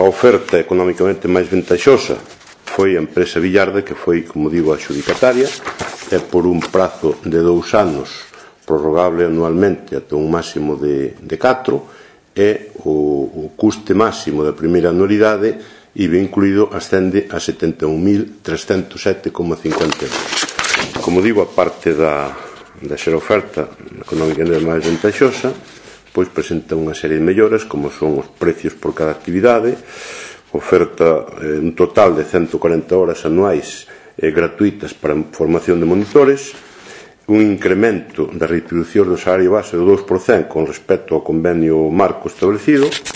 oferta económicamente máis ventaxosa foi a empresa Villarda, que foi, como digo, a adxudicataria, e por un prazo de 2 anos, prorrogable anualmente ata un máximo de 4, e o custe máximo da primeira anualidade, IVA incluído, ascende a 71.307,50 euros. Como digo, a parte da ser oferta económicamente máis ventaxosa, pois presenta unha serie de melloras, como son os precios por cada actividade, oferta un total de 140 horas anuais gratuitas para formación de monitores, un incremento da retribución do salario base do 2% con respecto ao convenio marco establecido,